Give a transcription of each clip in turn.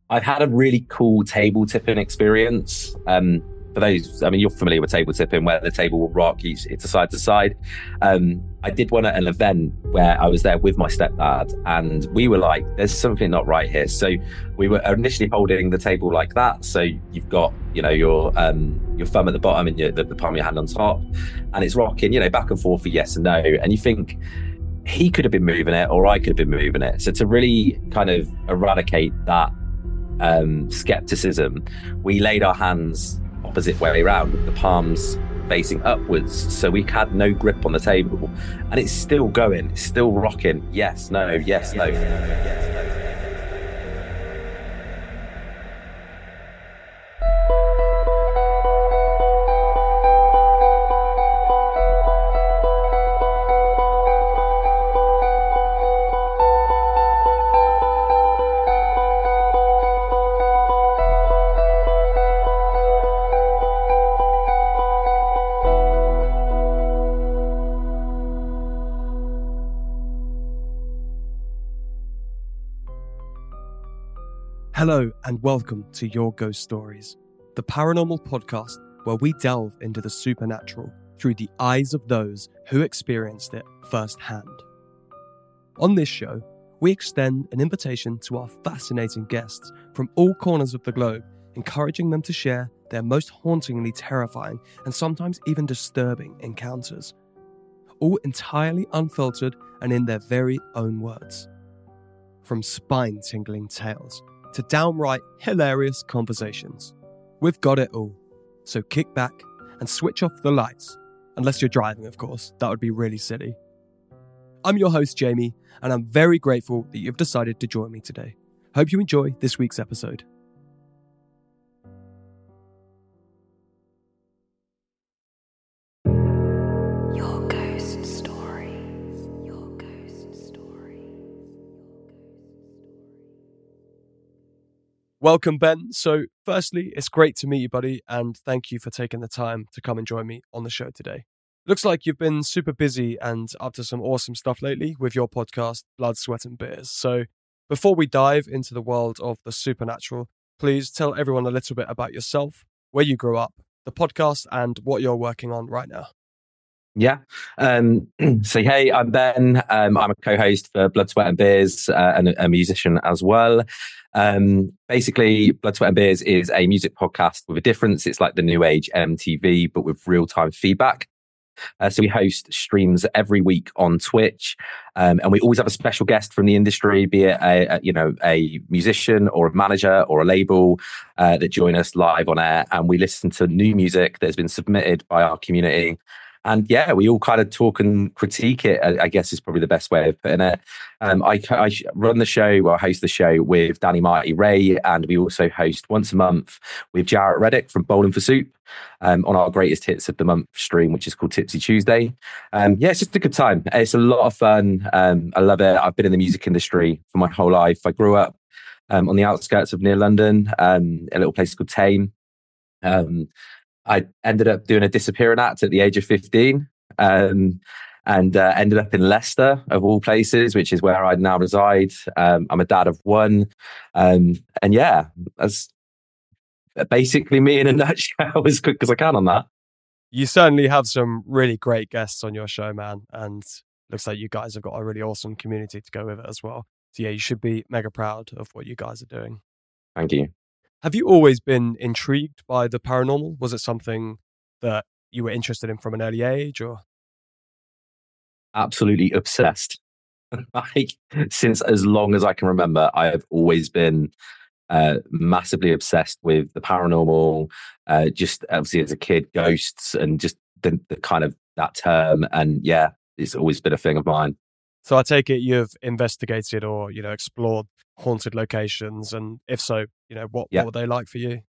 I've had a really cool table tipping experience. For those, I mean, you're familiar with table tipping, where the table will rock, it's a side to side. I did one at an event where I was there with my stepdad, and we were like, "There's something not right here." So we were initially holding the table like that. So you've got, your thumb at the bottom and the palm of your hand on top, and it's rocking, back and forth for yes and no. And you think he could have been moving it, or I could have been moving it. So to really kind of eradicate that skepticism, we laid our hands opposite way around with the palms facing upwards, so we had no grip on the table, and it's still going, it's still rocking. Yes, no, yes, no. Hello and welcome to Your Ghost Stories, the paranormal podcast where we delve into the supernatural through the eyes of those who experienced it firsthand. On this show, we extend an invitation to our fascinating guests from all corners of the globe, encouraging them to share their most hauntingly terrifying and sometimes even disturbing encounters, all entirely unfiltered and in their very own words. From spine-tingling tales to downright hilarious conversations, we've got it all. So kick back and switch off the lights. Unless you're driving, of course. That would be really silly. I'm your host, Jamie, and I'm very grateful that you've decided to join me today. Hope you enjoy this week's episode. Your Ghost Stories. Your Ghost Stories. Welcome, Ben. So, firstly, it's great to meet you, buddy, and thank you for taking the time to come and join me on the show today. Looks like you've been super busy and up to some awesome stuff lately with your podcast, Blood, Sweat and Beers. So, before we dive into the world of the supernatural, please tell everyone a little bit about yourself, where you grew up, the podcast, and what you're working on right now. Yeah. So, hey, I'm Ben. I'm a co-host for Blood, Sweat and Beers and a musician as well. Basically, Blood, Sweat and Beers is a music podcast with a difference. It's like the new age MTV, but with real-time feedback. So we host streams every week on Twitch, and we always have a special guest from the industry, be it a musician or a manager or a label that join us live on air, and we listen to new music that's been submitted by our community. And yeah, we all kind of talk and critique it, I guess is probably the best way of putting it. I run the show, well, I host the show with Danny Marty Ray, and we also host once a month with Jarrett Reddick from Bowling for Soup on our greatest hits of the month stream, which is called Tipsy Tuesday. Yeah, it's just a good time. It's a lot of fun. I love it. I've been in the music industry for my whole life. I grew up on the outskirts of near London, a little place called Tame. I ended up doing a disappearing act at the age of 15 and ended up in Leicester, of all places, which is where I now reside. I'm a dad of one. And yeah, that's basically me in a nutshell, as quick as I can on that. You certainly have some really great guests on your show, man. And looks like you guys have got a really awesome community to go with it as well. So yeah, you should be mega proud of what you guys are doing. Thank you. Have you always been intrigued by the paranormal? Was it something that you were interested in from an early age, or? Absolutely obsessed. Like, since as long as I can remember, I have always been massively obsessed with the paranormal. Just obviously as a kid, ghosts and just the kind of that term. And yeah, it's always been a thing of mine. So I take it you've investigated or, explored haunted locations, and if so, what were they like for you?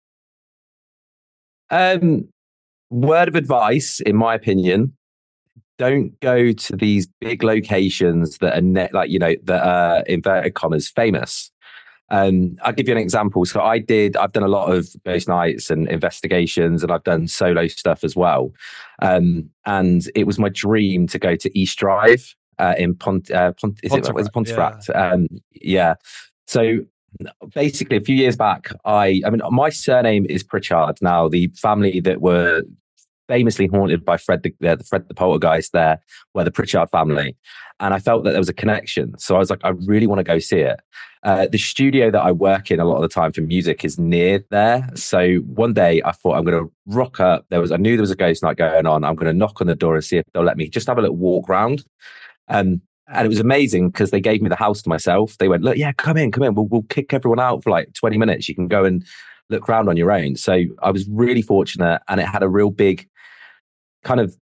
Word of advice, in my opinion, don't go to these big locations that are that are inverted commas famous. I'll give you an example. So I've done a lot of ghost nights and investigations, and I've done solo stuff as well. And it was my dream to go to East Drive in Pontefract. Yeah. Yeah. So basically a few years back, I mean, my surname is Pritchard. Now, the family that were famously haunted by Fred the Poltergeist there were the Pritchard family. And I felt that there was a connection. So I was like, I really want to go see it. The studio that I work in a lot of the time for music is near there. So one day I thought I'm going to rock up. I knew there was a ghost night going on. I'm going to knock on the door and see if they'll let me just have a little walk round. And it was amazing because they gave me the house to myself. They went, look, yeah, come in. We'll kick everyone out for like 20 minutes. You can go and look around on your own. So I was really fortunate, and it had a real big kind of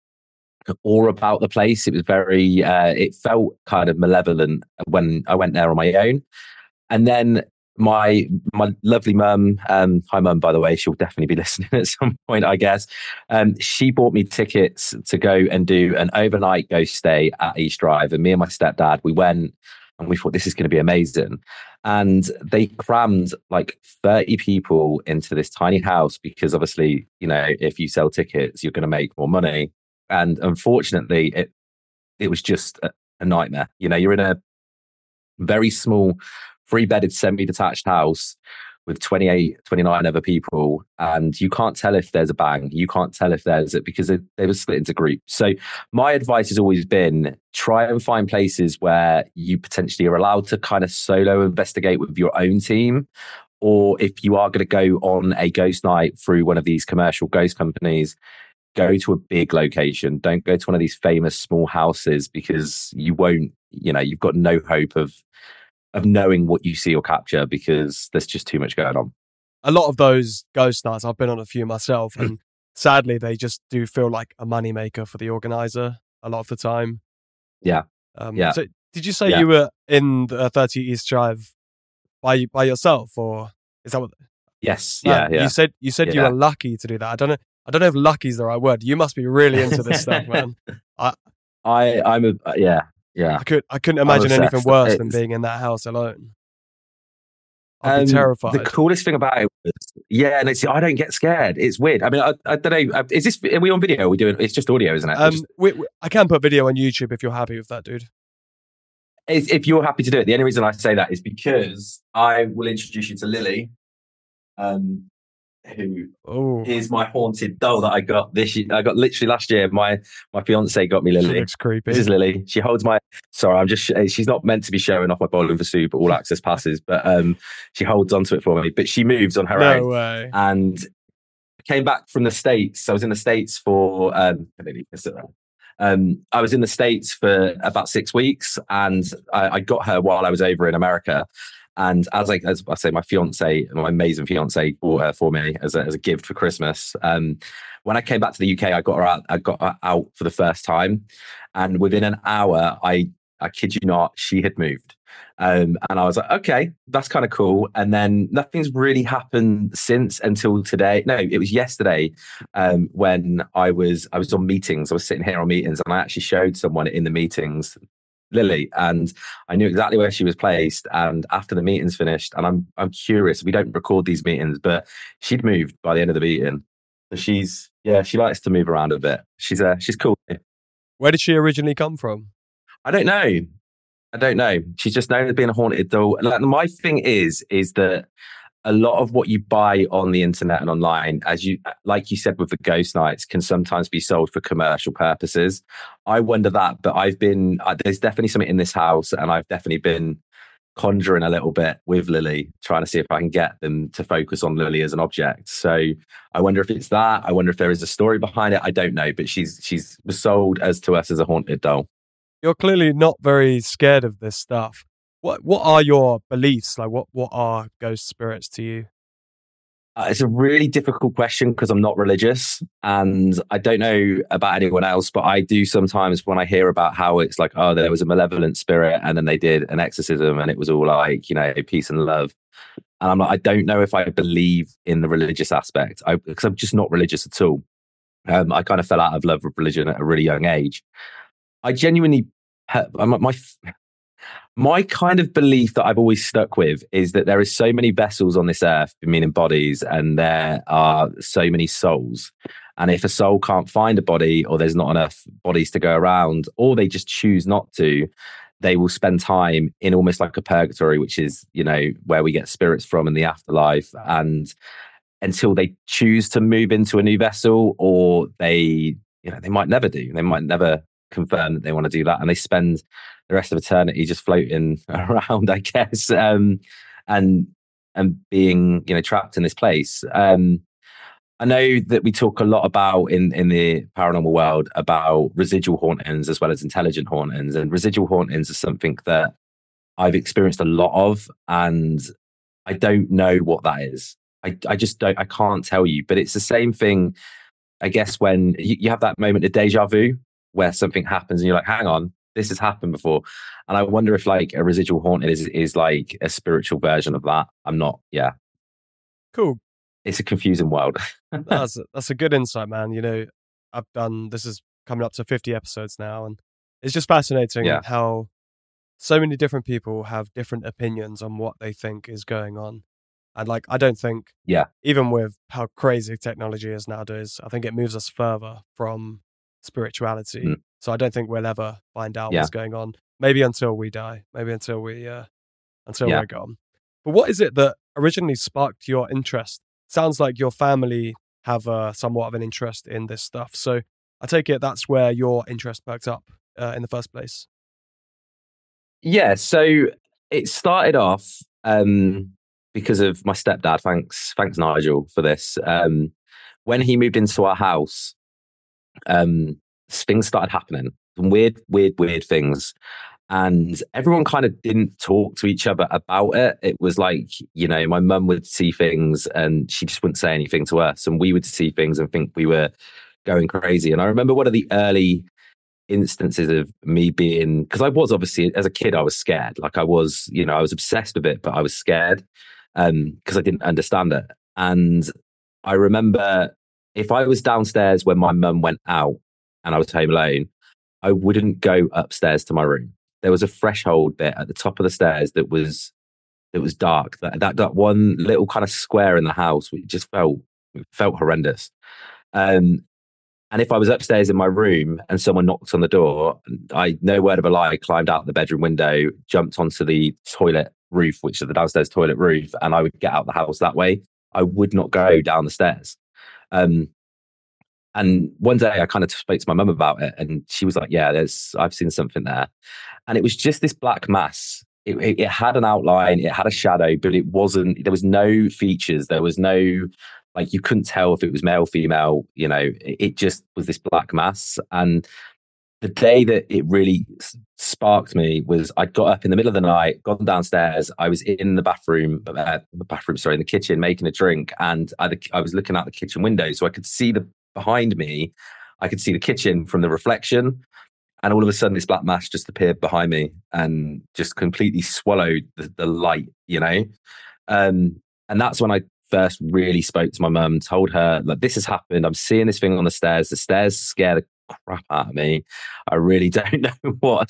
awe about the place. It was very, it felt kind of malevolent when I went there on my own. And then my lovely mum, hi mum, by the way, she'll definitely be listening at some point, I guess. She bought me tickets to go and do an overnight ghost stay at East Drive. And me and my stepdad, we went and we thought this is going to be amazing. And they crammed like 30 people into this tiny house because obviously, you know, if you sell tickets, you're going to make more money. And unfortunately, it was just a nightmare. You know, you're in a very small, three-bedded, semi-detached house with 28, 29 other people, and you can't tell if there's a bang. You can't tell if there's it because they were split into groups. So my advice has always been try and find places where you potentially are allowed to kind of solo investigate with your own team. Or if you are going to go on a ghost night through one of these commercial ghost companies, go to a big location. Don't go to one of these famous small houses because you won't, you know, you've got no hope of knowing what you see or capture because there's just too much going on. A lot of those ghost nights, I've been on a few myself, and sadly, they just do feel like a moneymaker for the organizer a lot of the time. Yeah. So did you say you were in the 30 East Drive by yourself, or is that what? Yes. Yeah. Yeah. You said you were lucky to do that. I don't know if lucky is the right word. You must be really into this stuff, man. Yeah. I couldn't imagine anything worse than being in that house alone. I'd be terrified. The coolest thing about it was, I don't get scared. It's weird. I mean, I don't know. Are we on video? Are we doing? It's just audio, isn't it? I can put video on YouTube if you're happy with that, dude. If you're happy to do it, the only reason I say that is because I will introduce you to Lily, who is my haunted doll that I got this year. I got literally last year. My fiance got me Lily. She looks creepy. This is Lily. She holds my. Sorry, she's not meant to be showing off my bowling for soup all access passes, but she holds onto it for me. But she moves on her own. No way. And came back from the States. I was in the States for. I was in the States for about 6 weeks, and I got her while I was over in America. And as I say, my amazing fiance, bought her for me as a gift for Christmas. When I came back to the UK, I got her out for the first time, and within an hour, I kid you not, she had moved. And I was like, okay, that's kind of cool. And then nothing's really happened since until today. No, it was yesterday when I was on meetings. I was sitting here on meetings, and I actually showed someone in the meetings Lily, and I knew exactly where she was placed. And after the meeting's finished, and I'm curious, we don't record these meetings, but she'd moved by the end of the meeting. So she likes to move around a bit. She's cool. Where did she originally come from? I don't know. She's just known as being a haunted doll. Like, my thing is that a lot of what you buy on the internet and online, like you said with the ghost nights, can sometimes be sold for commercial purposes. I wonder that, but there's definitely something in this house, and I've definitely been conjuring a little bit with Lily, trying to see if I can get them to focus on Lily as an object. So I wonder if it's that. I wonder if there is a story behind it. I don't know, but she's sold to us as a haunted doll. You're clearly not very scared of this stuff. What are your beliefs? Like, what are ghost spirits to you? It's a really difficult question because I'm not religious, and I don't know about anyone else, but I do sometimes when I hear about how it's like, oh, there was a malevolent spirit and then they did an exorcism and it was all like, you know, peace and love. And I'm like, I don't know if I believe in the religious aspect because I'm just not religious at all. I kind of fell out of love with religion at a really young age. I genuinely, my kind of belief that I've always stuck with is that there is so many vessels on this earth, meaning bodies, and there are so many souls. And if a soul can't find a body, or there's not enough bodies to go around, or they just choose not to, they will spend time in almost like a purgatory, which is, where we get spirits from in the afterlife. And until they choose to move into a new vessel, or they might never do. They might never confirm that they want to do that. And they spend the rest of eternity just floating around, I guess, and being, trapped in this place. I know that we talk a lot about in the paranormal world about residual hauntings as well as intelligent hauntings, and residual hauntings is something that I've experienced a lot of, and I don't know what that is. I just don't. I can't tell you, but it's the same thing, I guess, when you have that moment of deja vu where something happens and you're like, hang on, this has happened before. And I wonder if like a residual haunting is like a spiritual version of that. I'm not. Yeah. Cool. It's a confusing world. That's a good insight, man. This is coming up to 50 episodes now, and it's just fascinating how so many different people have different opinions on what they think is going on. And like, I don't think, even with how crazy technology is nowadays, I think it moves us further from spirituality. So I don't think we'll ever find out what's going on. Maybe until we die. Maybe until we're gone. But what is it that originally sparked your interest? Sounds like your family have somewhat of an interest in this stuff. So I take it that's where your interest perked up in the first place. Yeah, so it started off because of my stepdad. Thanks, Nigel, for this. When he moved into our house, things started happening. Weird things. And everyone kind of didn't talk to each other about it. It was like, my mum would see things and she just wouldn't say anything to us. And we would see things and think we were going crazy. And I remember one of the early instances of me being, because I was obviously, as a kid, I was scared. Like I was obsessed with it, but I was scared because I didn't understand it. And I remember if I was downstairs when my mum went out and I was home alone, I wouldn't go upstairs to my room. There was a threshold bit at the top of the stairs that was dark. That one little kind of square in the house, which just felt horrendous. And if I was upstairs in my room and someone knocked on the door, I, no word of a lie, climbed out the bedroom window, jumped onto the toilet roof, which is the downstairs toilet roof, and I would get out the house that way. I would not go down the stairs. And one day I kind of spoke to my mum about it, and she was like, yeah, I've seen something there. And it was just this black mass. It had an outline, it had a shadow, but there was no features. There was no, like, you couldn't tell if it was male, female, it just was this black mass. And the day that it really sparked me was I'd got up in the middle of the night, gone downstairs. I was in in the kitchen making a drink. And I was looking out the kitchen window so I could see behind me, I could see the kitchen from the reflection. And all of a sudden, this black mass just appeared behind me and just completely swallowed the light, And that's when I first really spoke to my mum, told her, like, this has happened. I'm seeing this thing on the stairs. The stairs scare the crap out of me. I really don't know what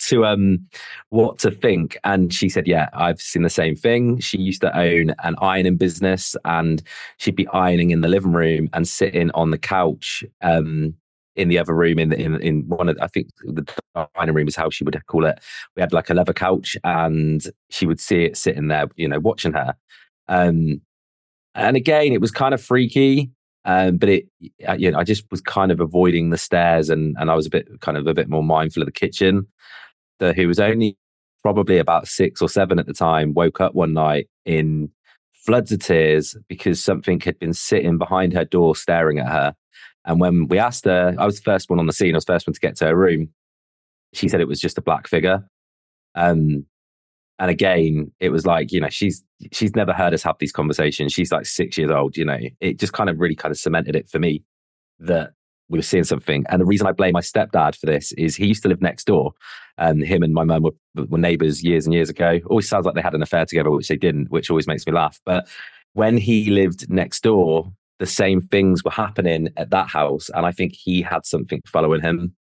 to think. And she said, yeah, I've seen the same thing. She used to own an ironing business, and she'd be ironing in the living room and sitting on the couch in the other room in one of, I think the dining room is how she would call it. We had like a leather couch, and she would see it sitting there, watching her. And again, it was kind of freaky. But I just was kind of avoiding the stairs, and I was a bit more mindful of the kitchen. Who was only probably about 6 or 7 at the time, woke up one night in floods of tears because something had been sitting behind her door staring at her. And when we asked her, I was the first one on the scene. I was the first one to get to her room. She said it was just a black figure. And again, it was like, she's never heard us have these conversations. She's like 6 years old, It just kind of really kind of cemented it for me that we were seeing something. And the reason I blame my stepdad for this is he used to live next door. Him and my mum were neighbours years and years ago. Always sounds like they had an affair together, which they didn't, which always makes me laugh. But when he lived next door, the same things were happening at that house. And I think he had something following him.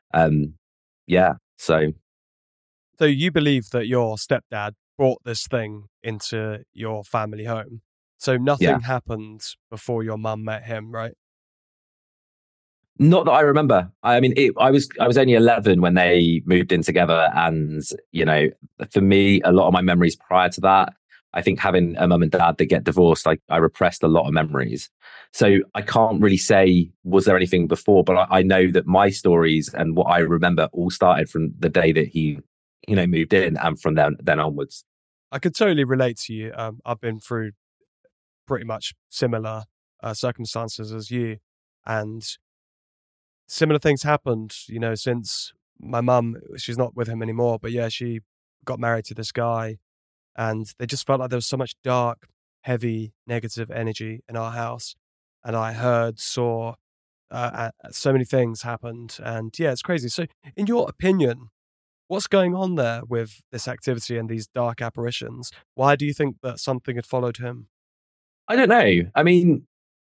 So you believe that your stepdad brought this thing into your family home. So nothing happened before your mum met him, right? Not that I remember. I mean, I was only 11 when they moved in together, and for me, a lot of my memories prior to that, I think having a mum and dad that get divorced, like I repressed a lot of memories. So I can't really say was there anything before, but I know that my stories and what I remember all started from the day that he, moved in, and from then onwards. I could totally relate to you. I've been through pretty much similar circumstances as you, and similar things happened, since my mum, she's not with him anymore, but yeah, she got married to this guy, and they just felt like there was so much dark, heavy, negative energy in our house. And I saw so many things happened. And yeah, it's crazy. So, in your opinion, what's going on there with this activity and these dark apparitions? Why do you think that something had followed him? I don't know. I mean,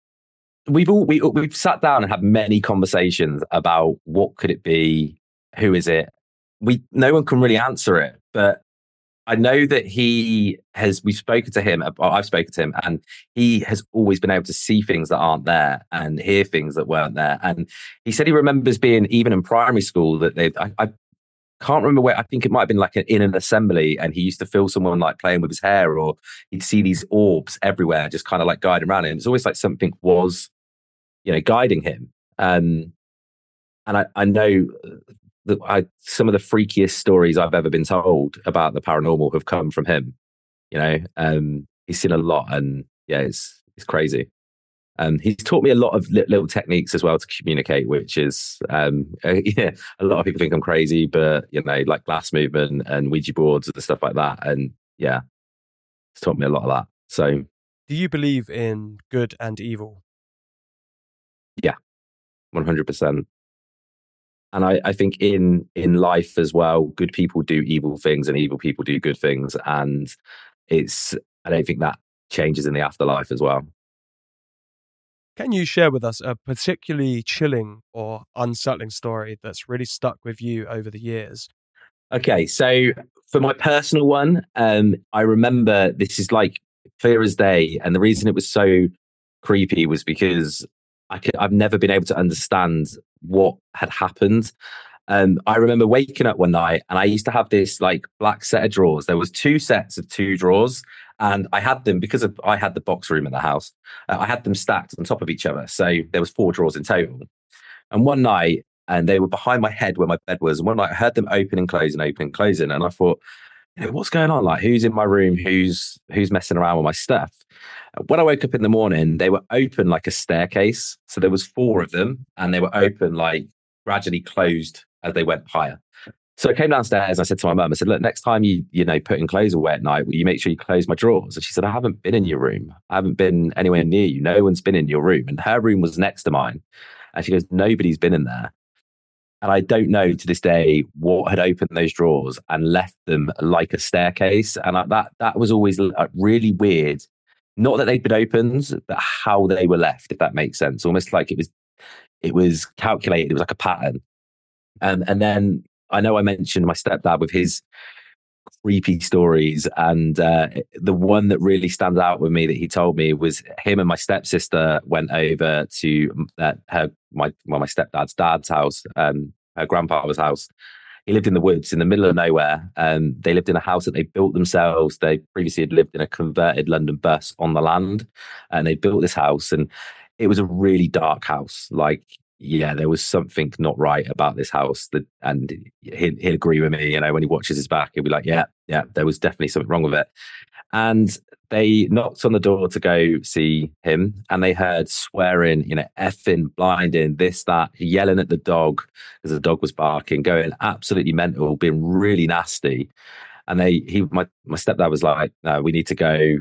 we've sat down and had many conversations about what could it be, who is it. No one can really answer it, but I know that we've spoken to him, or I've spoken to him, and he has always been able to see things that aren't there and hear things that weren't there. And he said he remembers being, even in primary school, that I can't remember where, I think it might have been like in an assembly, and he used to feel someone like playing with his hair, or he'd see these orbs everywhere, just kind of like guiding around him. It's always like something was, guiding him. And I know some of the freakiest stories I've ever been told about the paranormal have come from him. He's seen a lot, and yeah, it's crazy. He's taught me a lot of little techniques as well to communicate, which is, a lot of people think I'm crazy, but like glass movement and Ouija boards and stuff like that. And yeah, it's taught me a lot of that. So, do you believe in good and evil? Yeah, 100%. And I think in life as well, good people do evil things and evil people do good things. And I don't think that changes in the afterlife as well. Can you share with us a particularly chilling or unsettling story that's really stuck with you over the years? Okay, so for my personal one, I remember this is like clear as day. And the reason it was so creepy was because I've never been able to understand what had happened. I remember waking up one night, and I used to have this like black set of drawers. There was two sets of two drawers, and I had them because I had the box room in the house. I had them stacked on top of each other, so there was four drawers in total. And one night, and they were behind my head where my bed was. And one night, I heard them open and closing, and I thought, what's going on? Like, who's in my room? Who's messing around with my stuff? When I woke up in the morning, they were open like a staircase. So there was four of them, and they were open, like gradually closed as they went higher. So I came downstairs and I said to my mum, I said, look, next time you putting clothes away at night, will you make sure you close my drawers? And she said, I haven't been in your room. I haven't been anywhere near you. No one's been in your room. And her room was next to mine. And she goes, nobody's been in there. And I don't know to this day what had opened those drawers and left them like a staircase. And that was always really weird. Not that they'd been opened, but how they were left, if that makes sense. Almost like it was calculated. It was like a pattern. And then I know I mentioned my stepdad with his creepy stories, and the one that really stands out with me that he told me was him and my stepsister went over to my stepdad's dad's house, her grandfather's house. He lived in the woods in the middle of nowhere. They lived in a house that they built themselves. They previously had lived in a converted London bus on the land, and they built this house, and it was a really dark house. Like, yeah, there was something not right about this house. And he'll agree with me. When he watches his back, he'll be like, yeah, there was definitely something wrong with it. And they knocked on the door to go see him, and they heard swearing, effing, blinding, this, that, yelling at the dog because the dog was barking, going absolutely mental, being really nasty. And my stepdad was like, no, we need to go.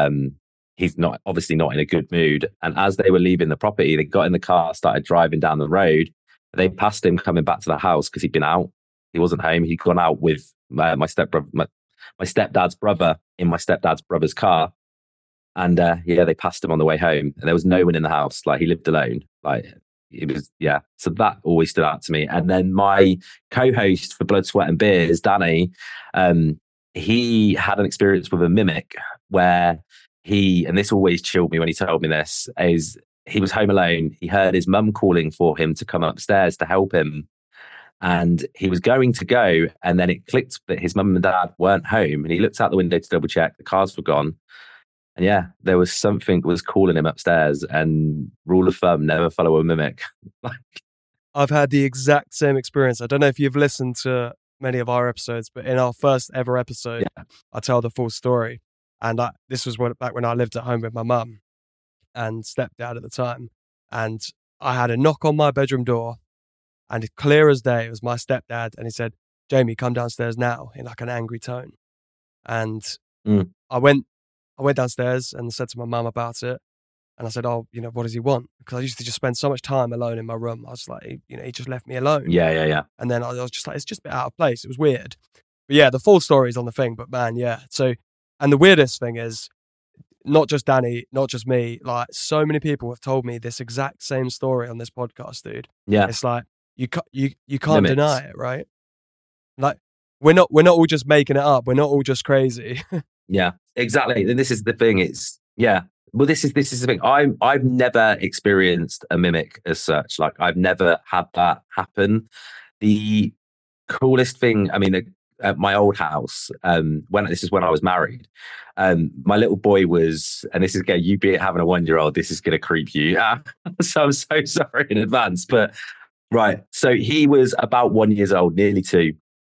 He's obviously not in a good mood. And as they were leaving the property, they got in the car, started driving down the road. They passed him coming back to the house because he'd been out. He wasn't home. He'd gone out with my stepdad's brother in my stepdad's brother's car. And they passed him on the way home. And there was no one in the house. Like, he lived alone. Like, it was, yeah. So that always stood out to me. And then my co-host for Blood, Sweat and Beers, Danny, he had an experience with a mimic where and this always chilled me when he told me this, is he was home alone. He heard his mum calling for him to come upstairs to help him. And he was going to go, and then it clicked that his mum and dad weren't home. And he looked out the window to double check. The cars were gone. And yeah, there was something was calling him upstairs. And rule of thumb, never follow a mimic. I've had the exact same experience. I don't know if you've listened to many of our episodes, but in our first ever episode, I tell the full story. And this was back when I lived at home with my mum and stepdad at the time. And I had a knock on my bedroom door, and clear as day, it was my stepdad. And he said, "Jamie, come downstairs now," in like an angry tone. And I went downstairs and said to my mum about it. And I said, "Oh, what does he want?" Because I used to just spend so much time alone in my room. I was like, he just left me alone. Yeah. And then I was just like, it's just a bit out of place. It was weird. But yeah, the full story is on the thing. But man, yeah. So, and the weirdest thing is, not just Danny, not just me, like so many people have told me this exact same story on this podcast, dude. Yeah. It's like, you can't deny it, right? Like, we're not all just making it up. We're not all just crazy. Yeah, exactly. And this is the thing. Well, this is the thing. I've never experienced a mimic as such. Like, I've never had that happen. The coolest thing, I mean, at my old house, this is when I was married, my little boy was, and this is going, you be having a 1-year-old, this is going to creep you. So I'm so sorry in advance, but right. So he was about 1 year old, nearly 2.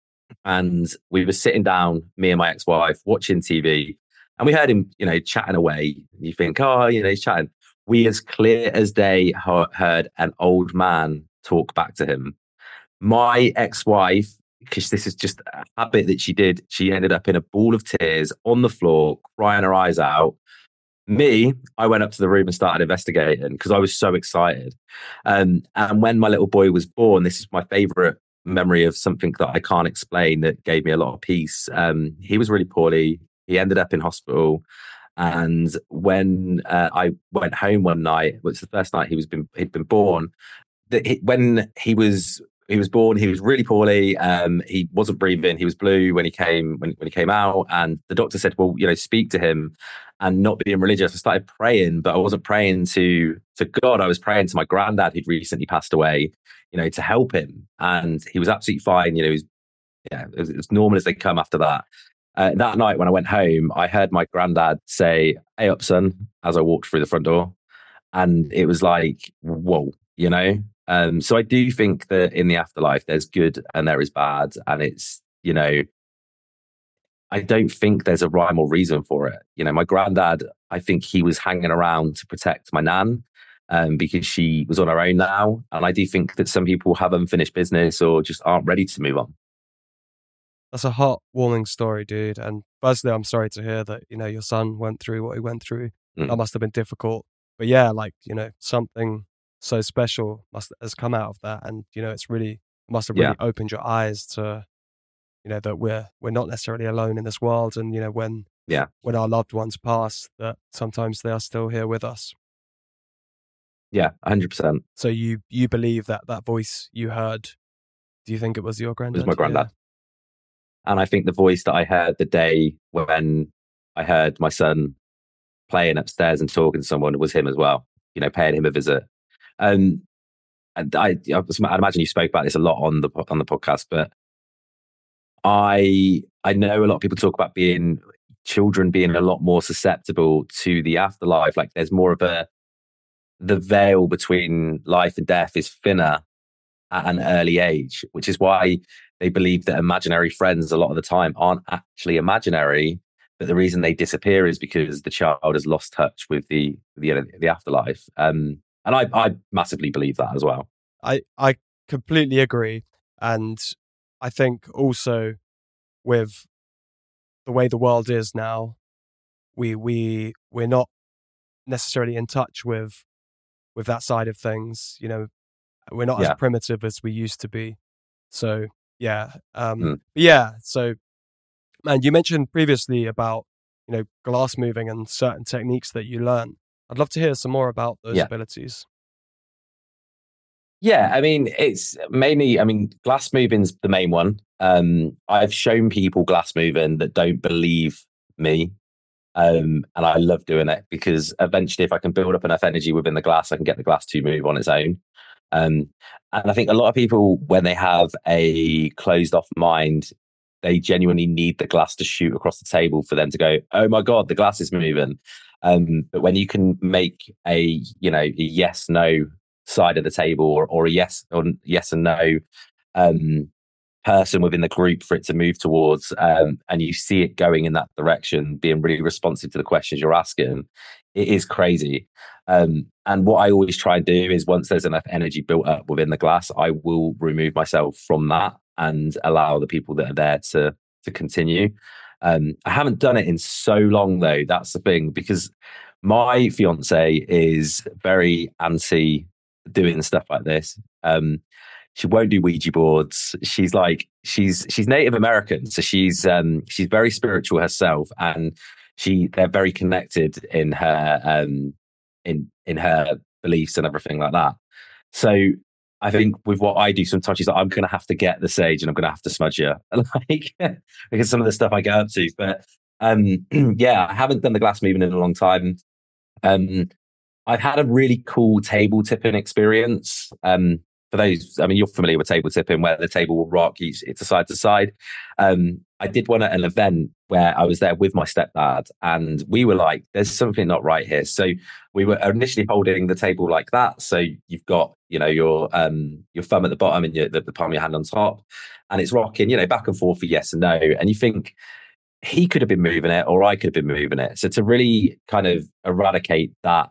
And we were sitting down, me and my ex-wife, watching TV. And we heard him, chatting away. You think, he's chatting. We, as clear as day, heard an old man talk back to him. My ex-wife, because this is just a habit that she did, she ended up in a ball of tears on the floor, crying her eyes out. Me, I went up to the room and started investigating because I was so excited. And when my little boy was born, this is my favorite memory of something that I can't explain that gave me a lot of peace. He was really poorly. He ended up in hospital. And when I went home one night, it was the first night he'd been born, when he was born, he was really poorly. He wasn't breathing. He was blue when he came out. And the doctor said, well, speak to him. And not being religious, I started praying, but I wasn't praying to God. I was praying to my granddad, who'd recently passed away, to help him. And he was absolutely fine. It was as normal as they come after that. That night when I went home, I heard my granddad say, "Hey up, son," as I walked through the front door. And it was like, whoa, So I do think that in the afterlife, there's good and there is bad. And it's, I don't think there's a rhyme or reason for it. My granddad, I think he was hanging around to protect my nan because she was on her own now. And I do think that some people have unfinished business or just aren't ready to move on. That's a heartwarming story, dude. And firstly, I'm sorry to hear that, your son went through what he went through. That must have been difficult. But yeah, something so special has come out of that. And, must have really opened your eyes to, that we're not necessarily alone in this world. And, when our loved ones pass, that sometimes they are still here with us. Yeah, 100%. So you believe that voice you heard, do you think it was your granddad? It was my granddad. Yeah. And I think the voice that I heard the day when I heard my son playing upstairs and talking to someone was him as well, paying him a visit. And I'd imagine you spoke about this a lot on the podcast, but I know a lot of people talk about children being a lot more susceptible to the afterlife. Like there's more of the veil between life and death is thinner at an early age, which is why they believe that imaginary friends a lot of the time aren't actually imaginary. But the reason they disappear is because the child has lost touch with the afterlife. And I massively believe that as well. I completely agree. And I think also with the way the world is now, we're not necessarily in touch with that side of things. We're not as primitive as we used to be. So yeah. So man, you mentioned previously about, glass moving and certain techniques that you learn. I'd love to hear some more about those abilities. Yeah, I mean, it's mainly, glass moving's the main one. I've shown people glass moving that don't believe me. And I love doing it because eventually, if I can build up enough energy within the glass, I can get the glass to move on its own. And I think a lot of people, when they have a closed off mind, they genuinely need the glass to shoot across the table for them to go, oh my God, the glass is moving. But when you can make a yes, no side of the table, or a yes and no person within the group for it to move towards, and you see it going in that direction, being really responsive to the questions you're asking, it is crazy. And what I always try and do is, once there's enough energy built up within the glass, I will remove myself from that and allow the people that are there to continue. I haven't done it in so long though. That's the thing, because my fiance is very anti doing stuff like this. She won't do Ouija boards. She's Native American, so she's very spiritual herself, and they're very connected in her in her beliefs and everything like that. So I think with what I do, sometimes she's like, I'm going to have to get the sage and I'm going to have to smudge you, like, because some of the stuff I get up to. But yeah, I haven't done the glass moving in a long time. I've had a really cool table tipping experience. For those, I mean, you're familiar with table tipping, where the table will rock it's a side to side. I did one at an event where I was there with my stepdad, and we were like, there's something not right here. So we were initially holding the table like that. So you've got, your thumb at the bottom and the palm of your hand on top, and it's rocking, back and forth for yes and no. And you think, he could have been moving it, or I could have been moving it. So to really kind of eradicate that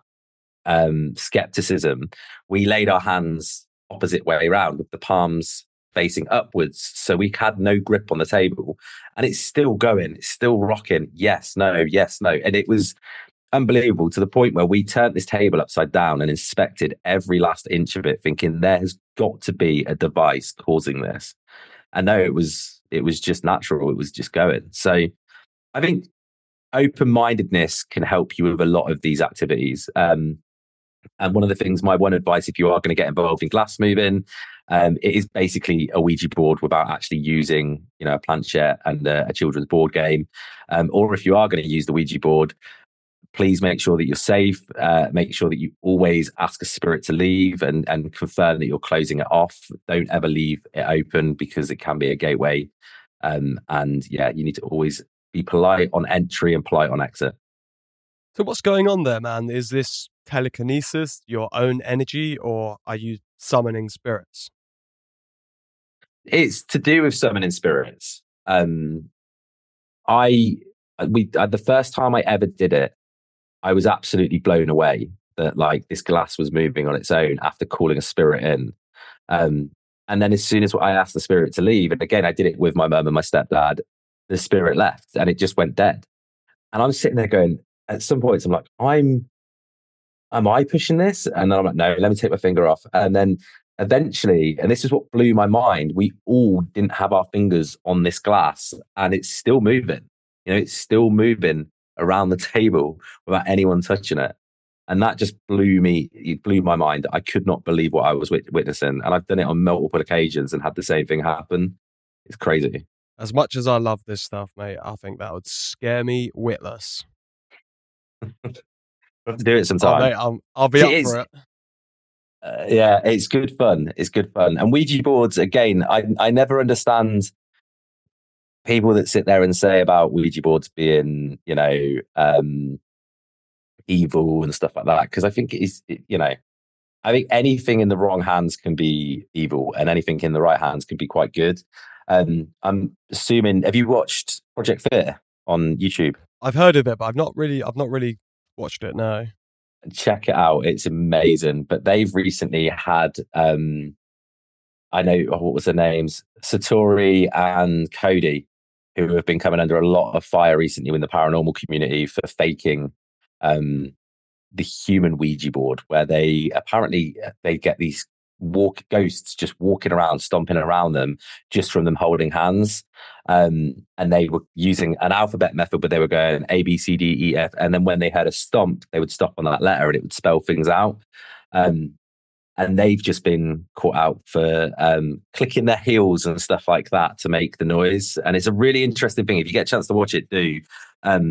skepticism, we laid our hands opposite way around with the palms facing upwards, so we had no grip on the table, and it's still going, it's still rocking, yes no, and it was unbelievable, to the point where we turned this table upside down and inspected every last inch of it, thinking there has got to be a device causing this. And no, it was just natural, it was just going. So I think open-mindedness can help you with a lot of these activities. And one of the things, my one advice, if you are going to get involved in glass moving, it is basically a Ouija board without actually using, a planchette and a children's board game. Or if you are going to use the Ouija board, please make sure that you're safe. Make sure that you always ask a spirit to leave, and confirm that you're closing it off. Don't ever leave it open, because it can be a gateway. And yeah, you need to always be polite on entry and polite on exit. So what's going on there, man? Is this telekinesis, your own energy, or are you summoning spirits? It's to do with summoning spirits. The first time I ever did it, I was absolutely blown away that, like, this glass was moving on its own after calling a spirit in. And then as soon as I asked the spirit to leave, and again, I did it with my mum and my stepdad, the spirit left and it just went dead. And I'm sitting there going, at some points, I'm like, am I pushing this? And then I'm like, no, let me take my finger off. And then eventually, and this is what blew my mind, we all didn't have our fingers on this glass, and it's still moving. It's still moving around the table without anyone touching it. And that just blew my mind. I could not believe what I was witnessing. And I've done it on multiple occasions and had the same thing happen. It's crazy. As much as I love this stuff, mate, I think that would scare me witless. We'll have to do it sometime. Oh, mate, I'll be up for it. Yeah, it's good fun. It's good fun. And Ouija boards, again, I never understand people that sit there and say about Ouija boards being, evil and stuff like that. Because I think I think anything in the wrong hands can be evil, and anything in the right hands can be quite good. I'm assuming, have you watched Project Fear on YouTube? I've heard of it, but I've not really watched it. No. Check it out. It's amazing. But they've recently had, I know, what was their names? Satori and Cody, who have been coming under a lot of fire recently in the paranormal community for faking the human Ouija board, where they get these ghosts just walking around, stomping around them, just from them holding hands. And they were using an alphabet method, but they were going A, B, C, D, E, F. And then when they heard a stomp, they would stop on that letter and it would spell things out. And they've just been caught out for clicking their heels and stuff like that to make the noise. And it's a really interesting thing. If you get a chance to watch it, do.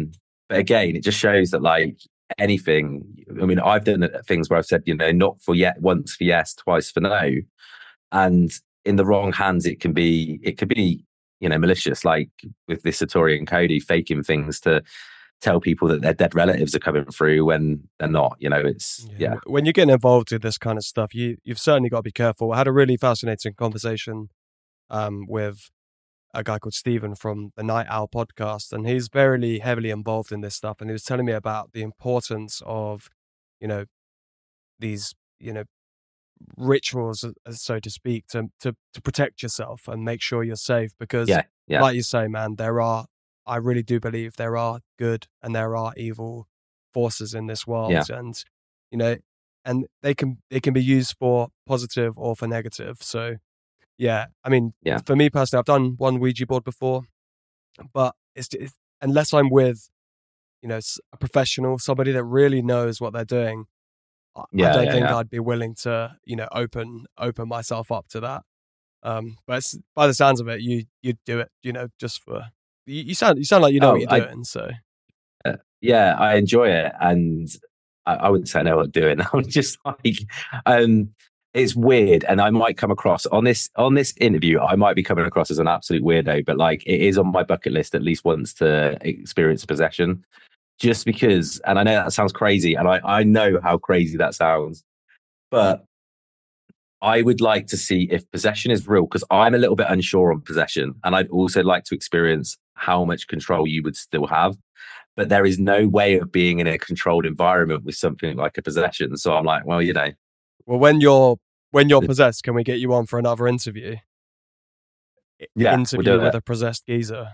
But again, it just shows that like anything, I mean, I've done things where I've said, not for yet, once for yes, twice for no. And in the wrong hands, it could be, malicious, like with this Satori and Cody faking things to tell people that their dead relatives are coming through when they're not. It's When you're getting involved with this kind of stuff, you've certainly got to be careful. I had a really fascinating conversation with a guy called Stephen from the Night Owl podcast, and he's very heavily involved in this stuff. And he was telling me about the importance of, these, rituals, so to speak, to protect yourself and make sure you're safe. Because, like you say, man, I really do believe there are good and there are evil forces in this world, and and they can be used for positive or for negative. So, I mean, for me personally, I've done one Ouija board before, but it's unless I'm with a professional, somebody that really knows what they're doing, I don't think I'd be willing to open myself up to that. But by the sounds of it, you'd do it, just for. You sound like you know what you're doing. So, I enjoy it, and I wouldn't say I know what I'm doing. I'm just like, it's weird, and I might come across on this interview. I might be coming across as an absolute weirdo, but like it is on my bucket list at least once to experience possession. Just because, and I know that sounds crazy, and I know how crazy that sounds, but I would like to see if possession is real, because I'm a little bit unsure on possession, and I'd also like to experience how much control you would still have. But there is no way of being in a controlled environment with something like a possession. So I'm like, well, Well, when you're possessed, can we get you on for another interview? Interview with a possessed geezer.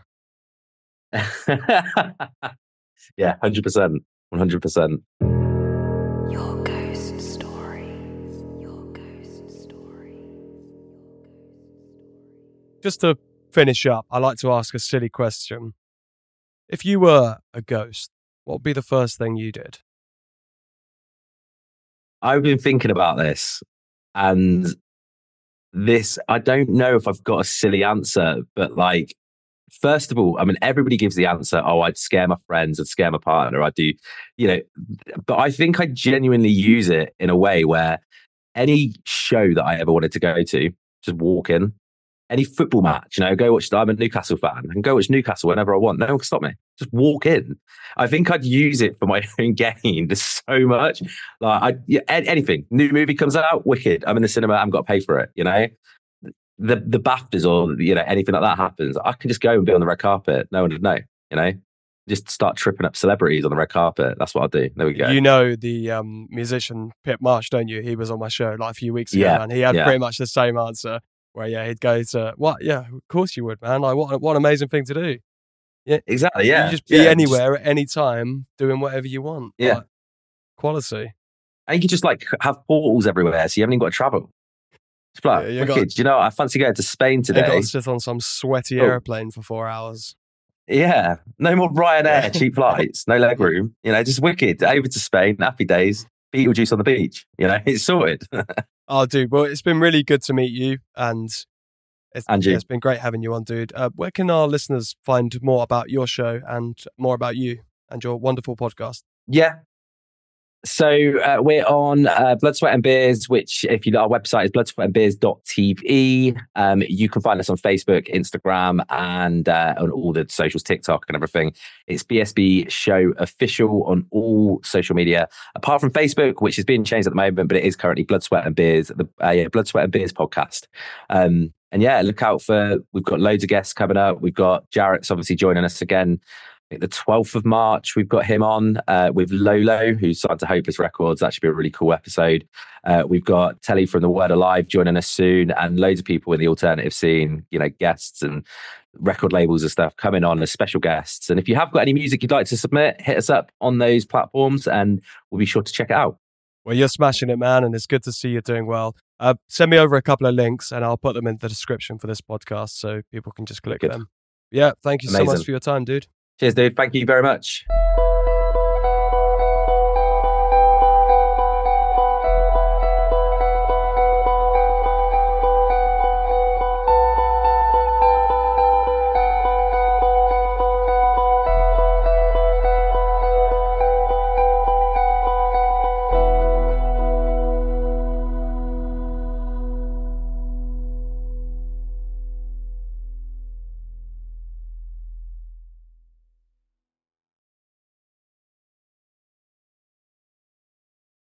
100%. 100%. Your ghost story. Your ghost story. Just to finish up, I like to ask a silly question. If you were a ghost, what would be the first thing you did? I've been thinking about this, and I don't know if I've got a silly answer, but like, first of all, I mean, everybody gives the answer, I'd scare my friends, I'd scare my partner, I'd do, but I think I genuinely use it in a way where any show that I ever wanted to go to, just walk in. Any football match, go watch. I'm a Newcastle fan. I can go watch Newcastle whenever I want. No one can stop me. Just walk in. I think I'd use it for my own gain. There's so much. Like, anything. New movie comes out, wicked. I'm in the cinema. I haven't got to pay for it. The BAFTAs or anything like that happens. I can just go and be on the red carpet. No one would know. Just start tripping up celebrities on the red carpet. That's what I'll do. There we go. The musician Pip Marsh, don't you? He was on my show like a few weeks ago, and he had pretty much the same answer. Where he'd go to what? Yeah, of course you would, man. Like what an amazing thing to do. Yeah, exactly. Yeah, you just be anywhere at any time, doing whatever you want. Yeah, like, quality. And you can just like have portals everywhere, so you haven't even got to travel. It's like, wicked. I fancy going to Spain today. You got to sit on some sweaty airplane for 4 hours. Yeah, no more Ryanair cheap flights, no leg room. Just wicked. Over to Spain, happy days. Beetlejuice on the beach. It's sorted. Oh, dude. Well, it's been really good to meet you, and it's been great having you on, dude. Where can our listeners find more about your show and more about you and your wonderful podcast? Yeah. So we're on Blood, Sweat and Beers, which our website is bloodsweatandbeers.tv. You can find us on Facebook, Instagram, and on all the socials, TikTok and everything. It's BSB Show Official on all social media, apart from Facebook, which is being changed at the moment, but it is currently Blood, Sweat and Beers, the Blood, Sweat and Beers podcast. And look out we've got loads of guests coming up. We've got Jarrett's obviously joining us again. I think the 12th of March, we've got him on with Lolo, who's signed to Hopeless Records. That should be a really cool episode. We've got Telly from The Word Alive joining us soon, and loads of people in the alternative scene, guests and record labels and stuff coming on as special guests. And if you have got any music you'd like to submit, hit us up on those platforms and we'll be sure to check it out. Well, you're smashing it, man, and it's good to see you doing well. Send me over a couple of links and I'll put them in the description for this podcast so people can just click them. Yeah, thank you so much for your time, dude. Cheers, dude. Thank you very much.